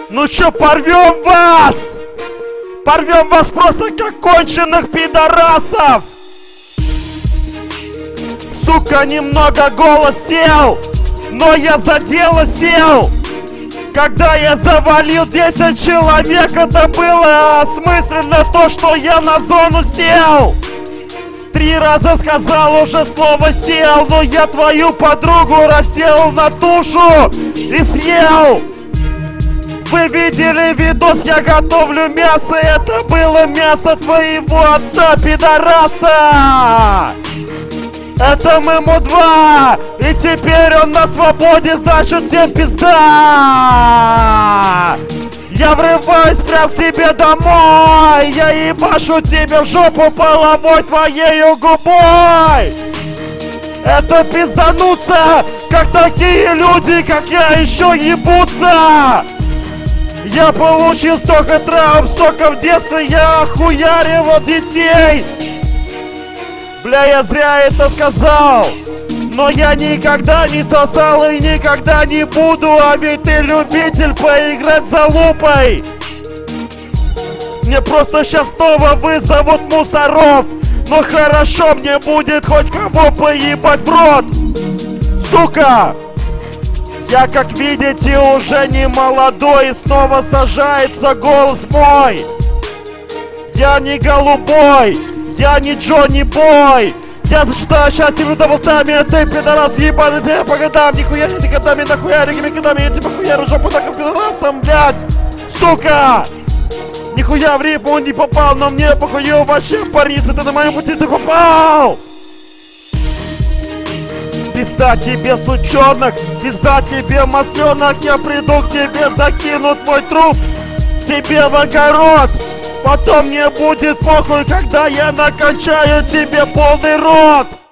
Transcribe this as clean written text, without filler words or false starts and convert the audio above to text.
Ну чё, порвем вас? Порвем вас просто как конченых пидорасов! Сука, немного голос сел, но я за дело сел. Когда я завалил 10 человек, это было осмысленно то, что я на зону сел. 3 раза сказал уже слово сел, но я твою подругу рассел на тушу и съел. Вы видели видос, я готовлю мясо, это было мясо твоего отца, пидораса! Это ММУ-2, и теперь он на свободе, значит всем пизда! Я врываюсь прям к тебе домой, я ебашу тебе в жопу половой твоею губой! Это пиздануться, как такие люди, как я, еще ебутся! Я получил столько травм, столько в детстве, я охуяривал детей! Бля, я зря это сказал, но я никогда не сосал и никогда не буду, а ведь ты любитель поиграть за лупой. Мне просто сейчас снова вызовут мусоров, но хорошо, мне будет хоть кого поебать в рот. Сука! Я, как видите, уже не молодой, и снова сажается голос мой. Я не голубой, я не Джонни Бой. Я зачитаю счастье в даблтами, а ты, пидорас, ебаный, ты по годам. Нихуя не годами, нахуяриками годами, я тебе хуярю жопу так пидорасом, блядь. Сука! Нихуя в рифму не попал, но мне похую вообще париться, ты на моем пути ты попал! Пизда тебе, сучонок, пизда тебе, масленок, я приду к тебе, закину твой труп себе в огород. Потом мне будет похуй, когда я накачаю тебе полный рот.